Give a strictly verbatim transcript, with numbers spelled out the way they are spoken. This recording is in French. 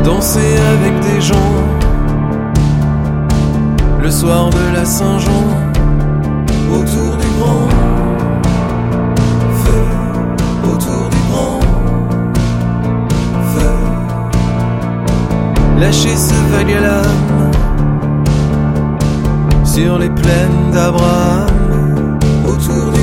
danser avec des gens le soir de la Saint-Jean autour du grand feu, autour du grand feu. Lâcher ce vague à l'âme sur les plaines d'Abraham autour du